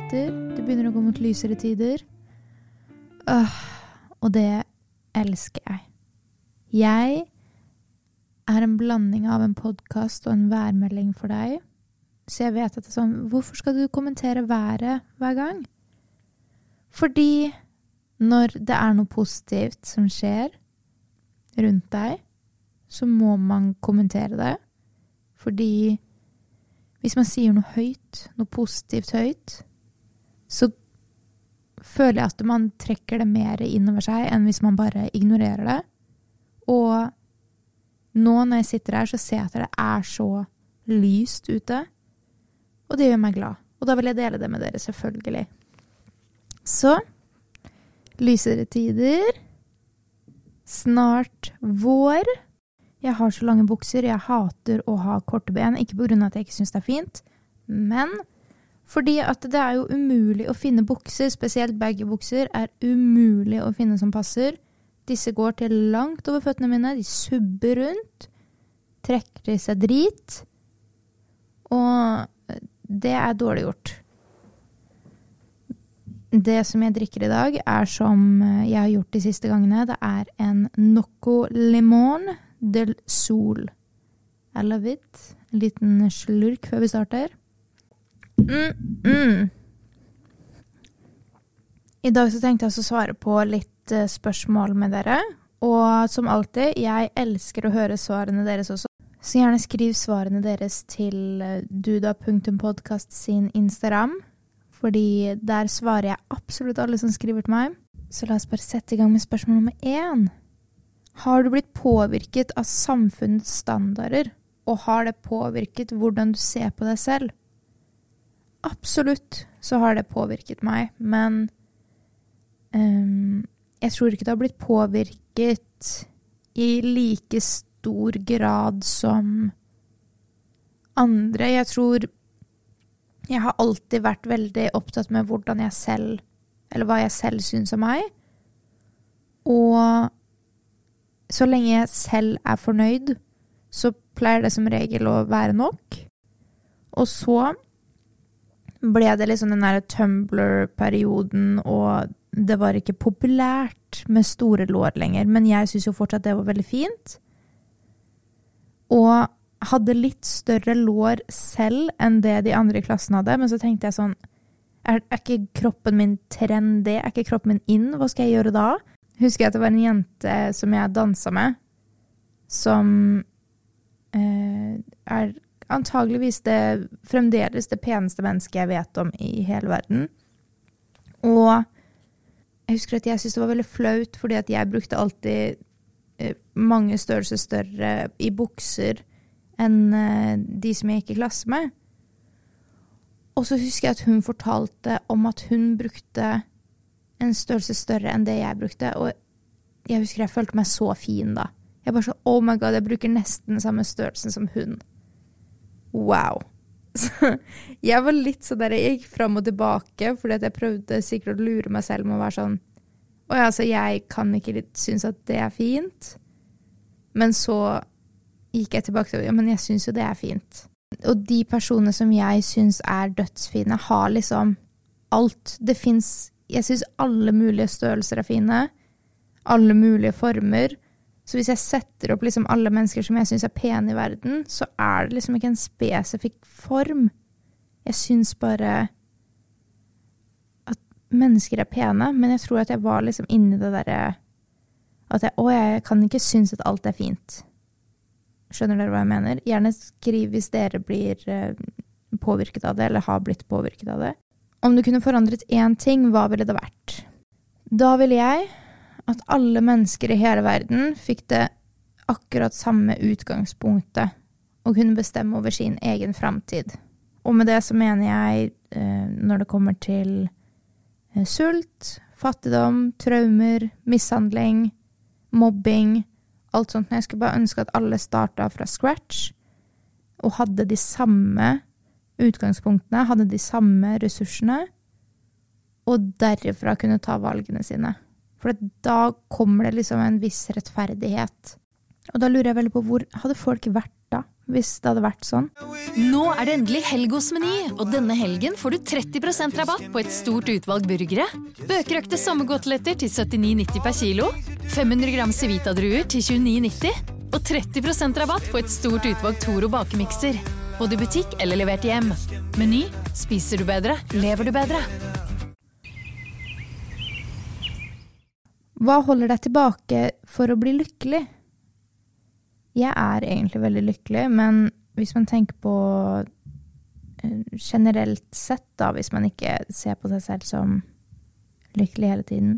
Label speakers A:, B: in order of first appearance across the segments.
A: vinter, det begynner å gå mot lysere tider. Og det elsker jeg. Jeg er en blanding av en podcast og en værmelding for deg. Så jeg vet at det er sånn, hvorfor skal du kommentere været hver gang? Fordi når det er noe positivt som skjer rundt deg, så må man kommentere det. Fordi hvis man sier noe høyt, noe positivt høyt, så føler jeg at man trekker det mer innover seg enn hvis man bare ignorerer det. Og nå når jeg sitter her, så ser jeg at det er så lyst ute. Og det gjør meg glad. Og da vil jeg dele det med dere, selvfølgelig. Så, lysere tider. Snart vår. Jeg har så lange bukser. Jeg hater å ha korte ben. Ikke på grunn av at jeg ikke synes det er fint. Men fordi at det er jo umulig å finne bukser, spesielt baggy-bukser, er umulig å finne som passer. Disse går til langt over føttene mine. De subber rundt. Trekker i seg drit. Og det er dårlig gjort. Det som jeg drikker i dag er som jeg har gjort de siste gangene. Det er en Nocco Limon del Sol. I love it. En liten slurk før vi starter. I dag så tenkte jeg å svare på litt spørsmål med dere. Og som alltid, jeg elsker å høre svarene deres også. Så gjerne skriv svarene deres til duda.podcast sin Instagram, fordi der svarer jeg absolutt alle som skriver til meg. Så la oss bare sette i gang med spørsmål nummer 1. Har du blitt påvirket av samfunnets standarder, og har det påvirket hvordan du ser på deg selv? Absolutt så har det påvirket meg, men jeg tror ikke det har blitt påvirket i like stor grad som andre. Jeg tror jeg har alltid vært veldig opptatt med hvordan jeg selv, eller hva jeg selv synes om meg. Og så lenge jeg selv er fornøyd, så pleier det som regel å være nok. Og så ble det liksom den der Tumblr-perioden, og det var ikke populært med store lår lenger, men jeg synes jo fortsatt det var veldig fint. Og hadde litt større lår selv enn det de andre i klassen hadde, men så tenkte jeg sånn, er ikke kroppen min trendy? Er ikke kroppen min inn? Hva skal jeg gjøre da? Husker jeg at det var en jente som jeg danset med, som er antageligvis fremdeles det peneste mennesket jeg vet om i hele verden. Og jeg husker at jeg synes det var veldig flaut, fordi at jeg brukte alltid mange størrelser større i bukser enn de som jeg gikk i klasse med. Og så husker jeg at hun fortalte om at hun brukte en størrelse større enn det jeg brukte, og jeg husker jeg følte meg så fin da. Jeg bare så, oh my god, jeg bruker nesten samme størrelsen som hun. Wow. Så jeg var litt så der, jeg gikk frem og tilbake, fordi at jeg prøvde sikkert å lure meg selv med å være sånn, altså jeg kan ikke synes at det er fint, men så gikk jeg tilbake til, ja, men jeg synes jo det er fint. Og de personene som jeg synes er dødsfine, har liksom alt. Det finnes, jeg synes alle mulige størrelser er fine, alle mulige former. Så hvis jeg setter opp liksom alle mennesker som jeg synes er pene i verden, så er det liksom ikke en spesifikk form. Jeg synes bare at mennesker er pene, men jeg tror at jeg var liksom inne i det der, at jeg kan ikke synes at alt er fint. Skjønner dere hva jeg mener? Gjerne skriv hvis dere blir påvirket av det, eller har blitt påvirket av det. Om du kunne forandret én ting, hva ville det vært? Da ville jeg at alle mennesker i hele verden fikk det akkurat samme utgangspunktet og kunne bestemme over sin egen fremtid. Og med det så mener jeg, når det kommer til sult, fattigdom, traumer, mishandling, mobbing, alt sånt. Jeg skulle bare ønske at alle startet fra scratch og hadde de samme utgangspunktene, hadde de samme ressursene, og derifra kunne ta valgene sine. For da kommer det liksom en viss rettferdighet. Og da lurer jeg veldig på, hvor hadde folk vært da? hvis det hadde vært sånn.
B: Nå det endelig helg hos Meny, og denne helgen får du 30% rabatt på et stort utvalg burgere. Bøkerøkte sommergåteletter til 79,90 per kilo, 500 gram Civita-druer til 29,90, og 30% rabatt på et stort utvalg Toro bakemikser. Både i butikk eller levert hjem. Meny, spiser du bedre, lever du bedre.
A: Hva holder deg tilbake for å bli lykkelig? Jeg egentlig veldig lykkelig, men hvis man tenker på generelt sett da, hvis man ikke ser på seg selv som lykkelig hele tiden,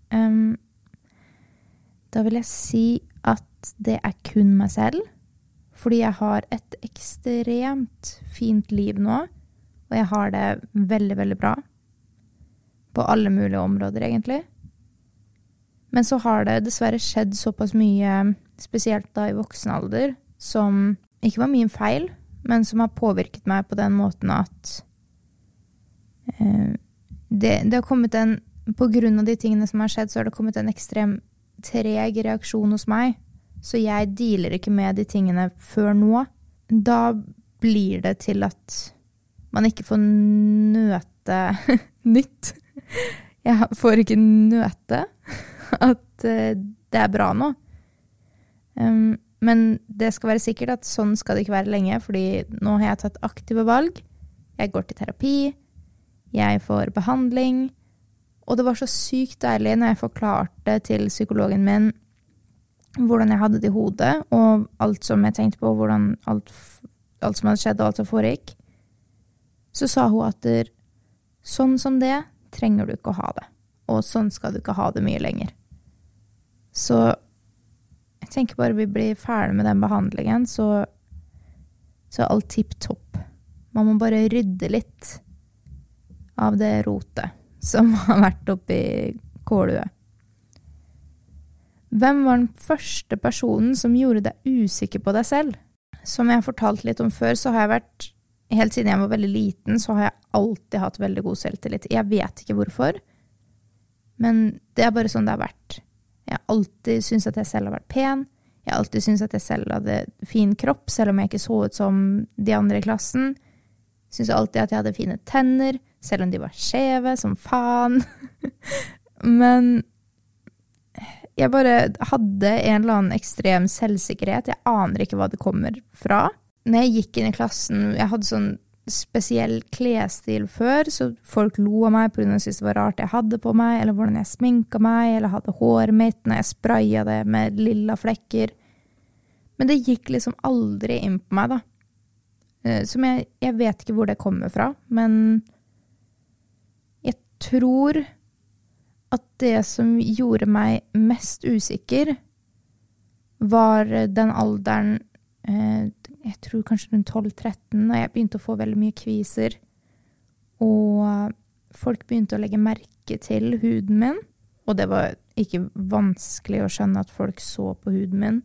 A: da vil jeg si at det kun meg selv, fordi jeg har et ekstremt fint liv nå, og jeg har det veldig, veldig bra. På alle mulige områder, egentlig. Men så har det dessverre skjedd såpass mye, spesielt da i voksen alder, som ikke var min feil, men som har påvirket meg på den måten at det har kommet på grunn av de tingene som har skjedd, så har det kommet en ekstrem treg reaksjon hos meg. Så jeg dealer ikke med de tingene før nå. Da blir det til at man ikke får nøte nytt. Jeg får ikke nøte at det bra nå. Men det skal være sikkert at sånn skal det ikke være lenge, fordi nå har jeg tatt aktive valg. Jeg går til terapi, jeg får behandling, og det var så sykt deilig når jeg forklarte til psykologen min hvordan jeg hadde det i hodet, og alt som jeg tenkte på, hvordan alt som hadde skjedd og alt som foregikk. Så sa hun at sånn som det trenger du ikke å ha det, og sånn skal du ikke ha det mye lenger. Så jeg tenker bare vi blir ferdig med den behandlingen, så alt tipp-topp. Man må bare rydde litt av det rotet som har vært oppi kålhuet. Hvem var den første personen som gjorde deg usikker på deg selv? Som jeg har fortalt litt om før, så har jeg vært, helt siden jeg var veldig liten, så har jeg alltid hatt veldig god selvtillit. Jeg vet ikke hvorfor, men det bare sånn det har vært. Jeg har alltid syntes at jeg selv har vært pen. Jeg har alltid syntes at jeg selv hadde fin kropp, selv om jeg ikke så ut som de andre i klassen. Jeg synes alltid at jeg hadde fine tenner, selv om de var skjeve som faen. Men jeg bare hadde en eller annen ekstrem selvsikkerhet. Jeg aner ikke hva det kommer fra. Når jeg gikk inn i klassen, jeg hadde sånn spesiell klesstil før, så folk lo av meg på grunn av at de syntes det var rart jeg hadde på meg, eller hvordan jeg sminket meg, eller hadde håret mitt når jeg sprayet det med lilla flekker. Men det gikk liksom aldri inn på meg da. Som jeg vet ikke hvor det kommer fra, men jeg tror at det som gjorde meg mest usikker var den alderen, jeg tror kanskje rundt 12-13, og jeg begynte å få veldig mye kviser, og folk begynte å legge merke til huden min, og det var ikke vanskelig å skjønne at folk så på huden min.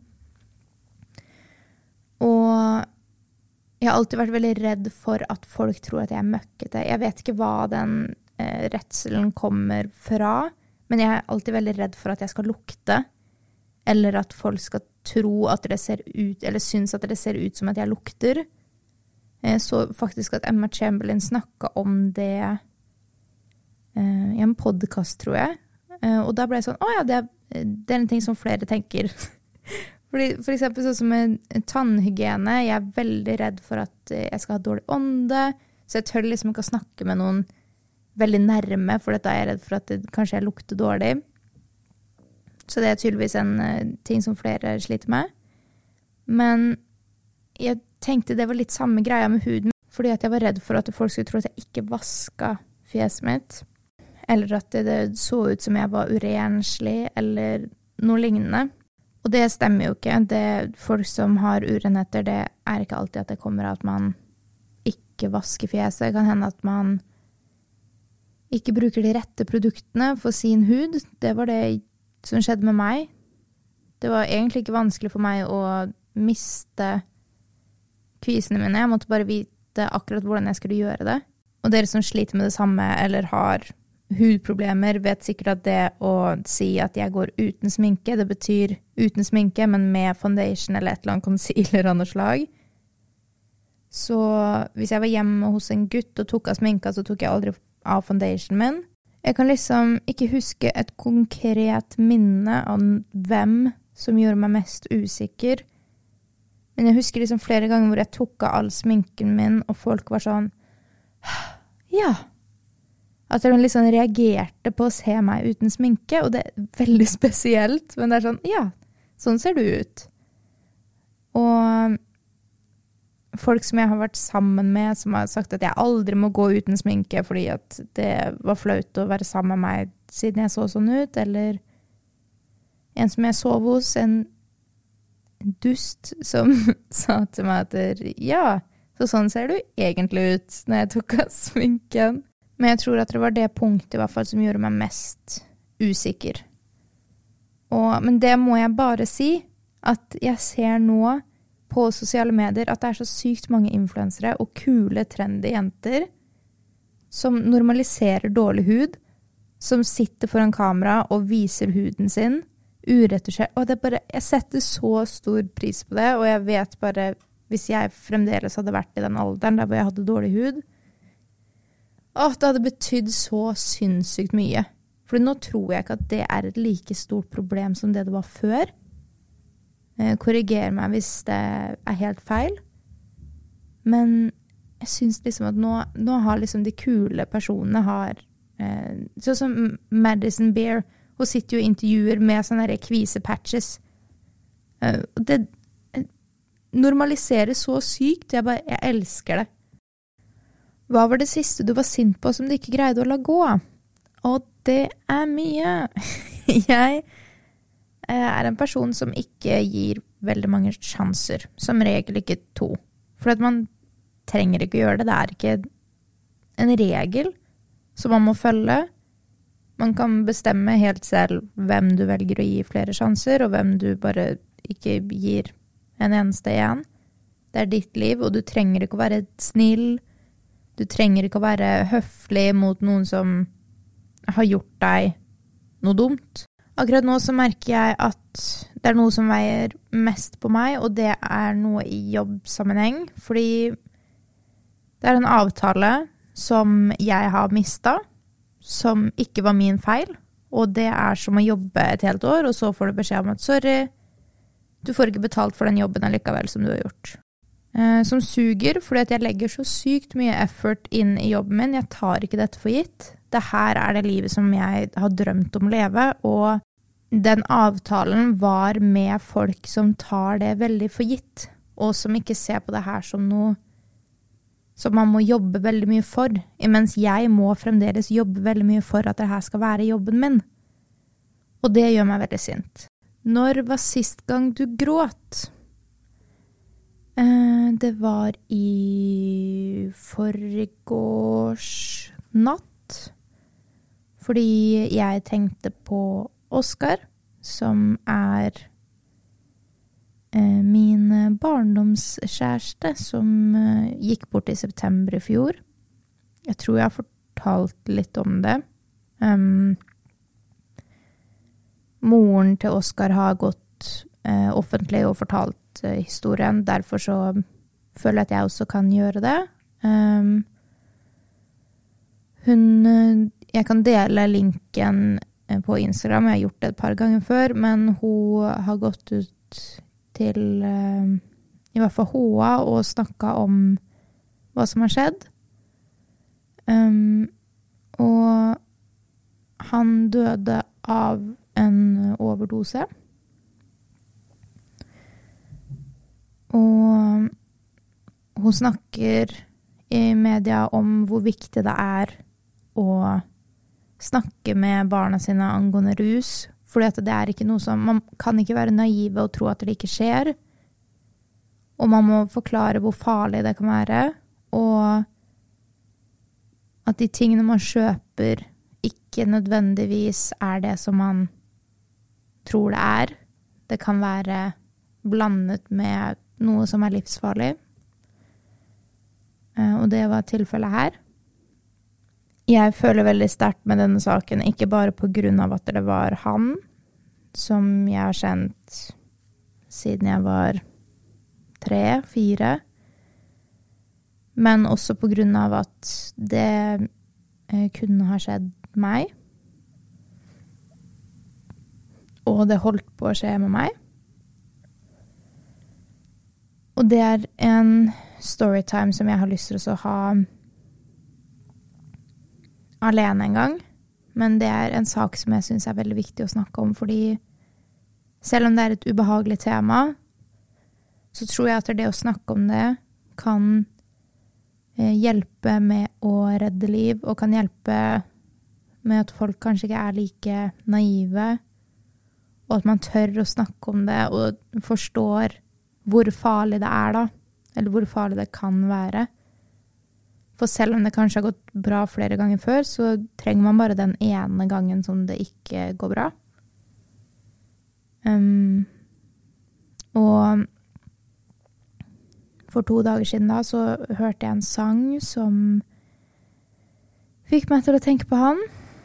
A: Og jeg har alltid vært veldig redd for at folk tror at jeg møkkete. Jeg vet ikke hva den redselen kommer fra, men jeg er alltid veldig redd for at jeg skal lukte, eller at folk skal tro at det ser ut, eller synes at det ser ut som at jeg lukter. Så faktisk at Emma Chamberlain snakket om det i en podcast, tror jeg. Og da ble jeg sånn, det er en ting som flere tenker. Fordi, for eksempel sånn som en tannhygiene, jeg er veldig redd for at jeg skal ha dårlig ånde, så jeg tør liksom ikke å snakke med noen veldig nærme, for da er jeg redd for at kanskje jeg lukter dårlig. Så det er tydeligvis en ting som flere sliter med. Men jeg tenkte det var litt samme greia med huden, fordi at jeg var redd for at folk skulle tro at jeg ikke vasket fjeset mitt, eller at det så ut som jeg var urenslig, eller noe lignende. Og det stemmer jo ikke. Det folk som har urenheter, det er ikke alltid at det kommer av at man ikke vasker fjeset. Det kan hende at man ikke bruker de rette produktene for sin hud. Det var det som skjedde med meg. Det var egentlig ikke vanskelig for meg å miste kvisene mine. Jeg måtte bare vite akkurat hvordan jeg skulle gjøre det. Og dere som sliter med det samme, eller har hudproblemer, vet sikkert at det å si at jeg går uten sminke, det betyr uten sminke, men med foundation eller et eller annet concealer av noe slag. Så hvis jeg var hjemme hos en gutt og tok av sminka, så tok jeg aldri av foundation min. Jeg kan liksom ikke huske et konkret minne av hvem som gjorde meg mest usikker. Men jeg husker liksom flere ganger hvor jeg tok av all sminken min, og folk var sånn, ja. At jeg liksom reagerte på å se meg uten sminke, og det er veldig spesielt. Men det er sånn, ja, sånn ser du ut. Og folk som jeg har vært sammen med, som har sagt at jeg aldri må gå uten sminke, fordi at det var flaut å være sammen med meg siden jeg så sånn ut, eller en som jeg sov hos, en dust som sa til meg at ja, så sånn ser du egentlig ut når jeg tok av sminken. Men jeg tror at det var det punktet i hvert fall som gjorde meg mest usikker. Men det må jeg bare si, at jeg ser nå på sosiale medier at det er så sykt mange influensere og kule, trendy jenter som normaliserer dårlig hud, som sitter foran kamera og viser huden sin, uretusjert. Og det er bare, jeg setter så stor pris på det, og jeg vet bare, hvis jeg fremdeles hadde vært i den alderen der hvor jeg hadde dårlig hud, det hadde betydd så sinnssykt mye. For nå tror jeg ikke at det er et like stort problem som det var før. Korriger meg hvis det er helt feil. Men jeg synes liksom at nå har liksom de kule personene sånn som Madison Beer, hun sitter jo i intervjuer med sånne kvisepatches. Det normaliserer så sykt, jeg elsker det. Hva var det siste du var sint på som du ikke greide å la gå? Og det er mye. Jeg er en person som ikke gir veldig mange sjanser. Som regel ikke 2. For at man trenger ikke gjøre det. Det er ikke en regel som man må følge. Man kan bestemme helt selv hvem du velger å gi flere sjanser, og hvem du bare ikke gir en eneste igjen. Det er ditt liv, og du trenger ikke å være snill. Du trenger ikke å være høflig mot noen som har gjort deg noe dumt. Akkurat nå så merker jeg at det er noe som veier mest på meg, og det er noe i jobbsammenheng, fordi det er en avtale som jeg har mistet, som ikke var min feil, og det er som å jobbe et helt år, og så får du beskjed om at sorry, du får ikke betalt for den jobben allikevel som du har gjort. Som suger, fordi at jeg legger så sykt mye effort inn i jobben min, jeg tar ikke dette for gitt. Det her er det livet som jeg har drømt om å leve, og den avtalen var med folk som tar det veldig for gitt, og som ikke ser på det her som noe som man må jobbe veldig mye for, mens jeg må fremdeles jobbe veldig mye for at det her skal være jobben min. Og det gjør meg veldig sint. Når var sist gang du gråt? Det var i forgårs natt, fordi jeg tenkte på Oskar, som er min barndomskjæreste, som gikk bort i september i fjor. Jeg tror jeg har fortalt litt om det. Moren til Oskar har gått offentlig og fortalt historien, derfor så føler jeg at jeg også kan gjøre det. Jeg kan dele linken på Instagram, jeg har gjort det et par ganger før, men hun har gått ut til i hvert fall HA og snakket om hva som har skjedd. Og han døde av en overdose. Og hun snakker i media om hvor viktig det er å snakke med barna sine angående rus, fordi at det er ikke noe som, man kan ikke være naive og tro at det ikke skjer, og man må forklare hvor farlig det kan være, og at de tingene man kjøper ikke nødvendigvis er det som man tror det er. Det kan være blandet med noe som er livsfarlig. Og det var tilfellet her. Jeg føler veldig sterkt med denne saken, ikke bare på grunn av at det var han, som jeg har kjent siden jeg var 3-4, Men også på grunn av at det kunne ha skjedd meg. Og det holdt på å skje med meg. Og det er en storytime som jeg har lyst til å ha alene en gang. Men det er en sak som jeg synes er veldig viktig å snakke om, fordi selv om det er et ubehagelig tema, så tror jeg at det å snakke om det kan hjelpe med å redde liv, og kan hjelpe med at folk kanskje ikke er like naive, og at man tør å snakke om det, og forstår hvor farlig det er da, eller hvor farlig det kan være. For selv om det kanskje har gått bra flere ganger før, så trenger man bare den ene gangen som det ikke går bra. Og for 2 dager siden da, så hørte jeg en sang som fikk meg til å tenke på han.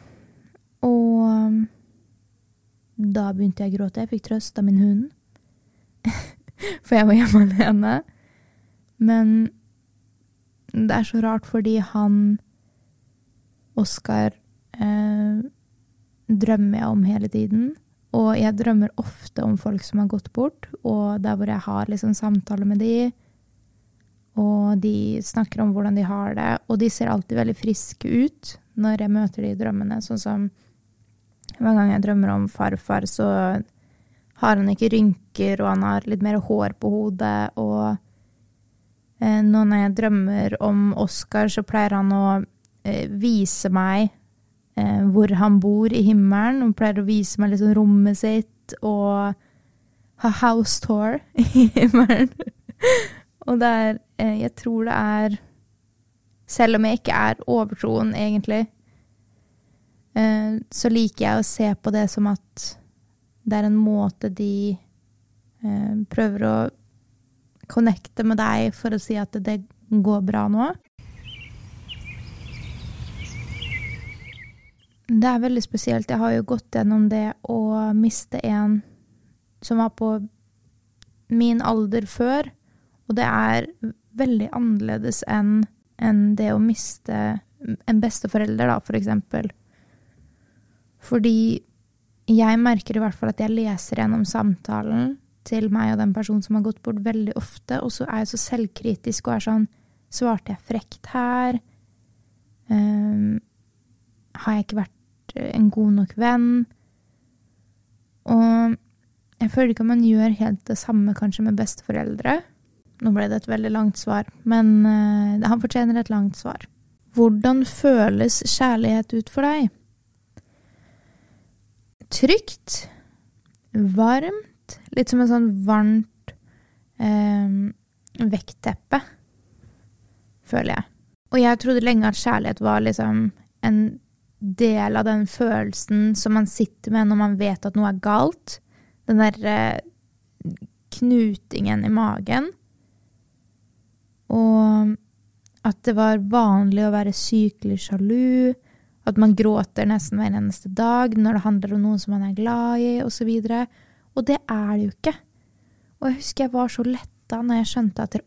A: Og da begynte jeg å gråte. Jeg fikk trøst av min hund. For jeg var hjemme alene. Men det er så rart fordi Oskar, drømmer jeg om hele tiden. Og jeg drømmer ofte om folk som har gått bort, og der hvor jeg har liksom samtaler med de, og de snakker om hvordan de har det, og de ser alltid veldig friske ut når jeg møter de i drømmene, sånn som hver gang jeg drømmer om farfar, så har han ikke rynker, og han har litt mer hår på hodet, og nå når jeg drømmer om Oskar, så pleier han å vise meg hvor han bor i himmelen. Han pleier å vise meg liksom rommet sitt og ha house tour i himmelen. Og det er, jeg tror det er, selv om jeg ikke er overtroen egentlig, så liker jeg å se på det som at det er en måte de prøver å connecte med deg for å si at det går bra nå. Det er veldig spesielt. Jeg har jo gått gjennom det å miste en som var på min alder før, og det er veldig annerledes enn det å miste en besteforelder da, for eksempel. Fordi jeg merker i hvert fall at jeg leser gjennom samtalen til meg og den personen som har gått bort veldig ofte, og så er jeg så selvkritisk og er sånn, svarte jeg frekt her? Har jeg ikke vært en god nok venn? Og jeg føler ikke at man gjør helt det samme kanskje med besteforeldre. Nå ble det et veldig langt svar, men han fortjener et langt svar. Hvordan føles kjærlighet ut for deg? Trygt, varmt, litt som en sånn varmt vektteppe, føler jeg. Og jeg trodde lenge at kjærlighet var liksom en del av den følelsen som man sitter med når man vet at noe er galt. Den der knutingen i magen. Og at det var vanlig å være sykelig sjalu, at man gråter nesten hver eneste dag når det handler om noen som man er glad i, og så videre. Og det er det jo ikke. Og jeg husker jeg var så letta når jeg skjønte at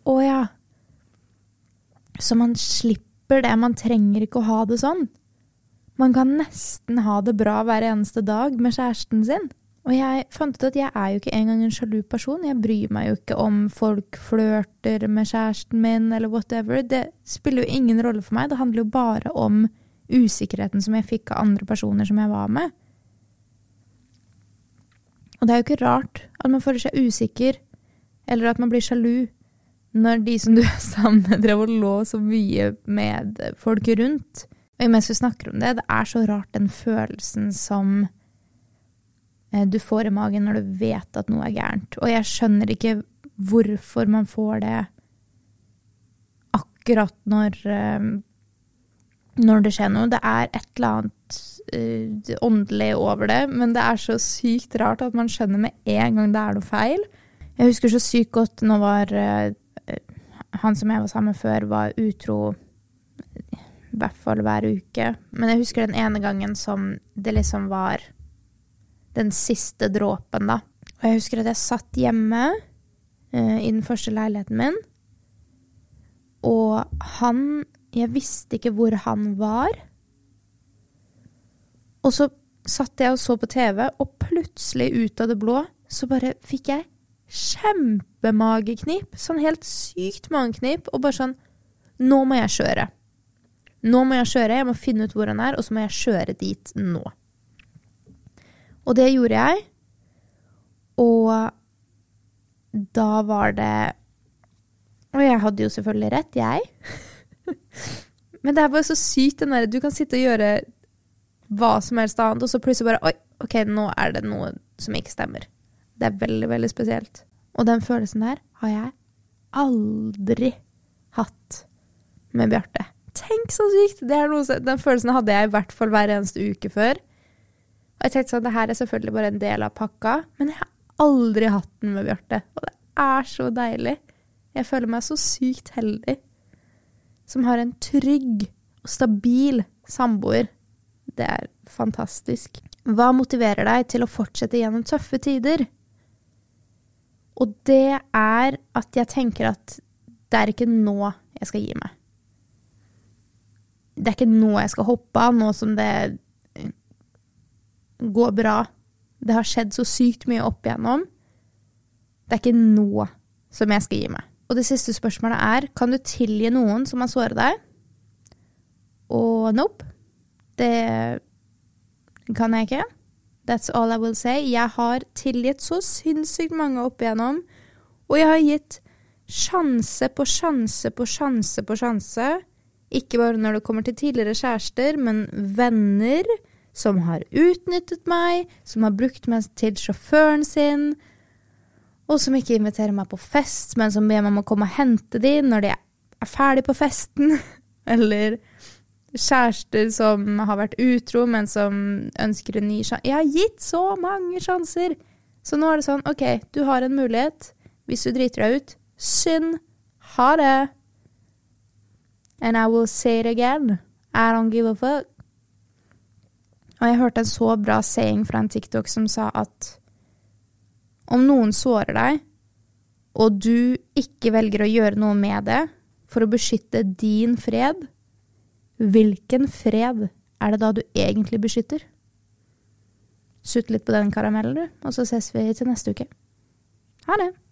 A: så man slipper det, man trenger ikke å ha det sånn. Man kan nesten ha det bra hver eneste dag med kjæresten sin. Og jeg fant ut at jeg er jo ikke engang en sjalu person. Jeg bryr meg jo ikke om folk flørter med kjæresten min eller whatever. Det spiller jo ingen rolle for meg. Det handler jo bare om usikkerheten som jeg fikk av andre personer som jeg var med. Og det er jo ikke rart at man føler seg usikker, eller at man blir sjalu, når de som du er sammen med drev og lå så mye med folk rundt. Og mens vi snakker om det, det er så rart den følelsen som du får i magen når du vet at noe er gærent. Og jeg skjønner ikke hvorfor man får det akkurat når det skjer noe. Det er et eller annet åndelig over det, men det er så sykt rart at man skjønner med en gang det er noe feil. Jeg husker så sykt godt nå var han som jeg var sammen med før var utro i hvert fall hver uke, men jeg husker den ene gangen som det liksom var den siste dråpen da. Og jeg husker at jeg satt hjemme i den første leiligheten min, Og jeg visste ikke hvor han var. Og så satt jeg og så på TV, og plutselig ut av det blå, så bare fikk jeg kjempemageknip, sånn helt sykt mageknip, og bare sånn, nå må jeg kjøre. Nå må jeg kjøre, jeg må finne ut hvor han og så må jeg kjøre dit nå. Og det gjorde jeg, og da var det, og jeg hadde jo selvfølgelig rett, men det bare så sykt den der, du kan sitte og gjøre hva som helst annet, og så plutselig bare, oi, ok, nå det noe som ikke stemmer. Det veldig, veldig spesielt. Og den følelsen der har jeg aldri hatt med Bjarte. Tenk så sykt! Den følelsen hadde jeg i hvert fall hver eneste uke før. Og jeg tenkte sånn, det her selvfølgelig bare en del av pakka, men jeg har aldri hatt den med Bjarte. Og det så deilig. Jeg føler meg så sykt heldig. Som har en trygg og stabil samboer. Det fantastisk. Hva motiverer deg til å fortsette gjennom tøffe tider? Og det at jeg tenker at det ikke nå jeg skal gi meg. Det ikke nå jeg skal hoppe av, nå som det går bra. Det har skjedd så sykt mye opp igjennom. Det ikke nå som jeg skal gi meg. Og det siste spørsmålet kan du tilgi noen som har såret deg? Og nope. Det kan jeg ikke. That's all I will say. Jeg har tilgitt så sinnssykt mange opp igjennom, og jeg har gitt sjanse på sjanse på sjanse på sjanse, ikke bare når det kommer til tidligere kjærester, men venner som har utnyttet meg, som har brukt meg til sjåføren sin, og som ikke inviterer meg på fest, men som ber meg om å komme og hente dem når de ferdig på festen, eller kjærester som har vært utro, men som ønsker en ny sjanse. Jeg har gitt så mange sjanser. Så nå det sånn, ok, du har en mulighet. Hvis du driter deg ut, synd. Ha det. And I will say it again. I don't give a fuck. Og jeg hørte en så bra saying fra en TikTok som sa at om noen sårer deg, og du ikke velger å gjøre noe med det for å beskytte din fred, hvilken fred det da du egentlig beskytter? Sutt litt på den karamellen, du, og så ses vi til neste uke. Ha det!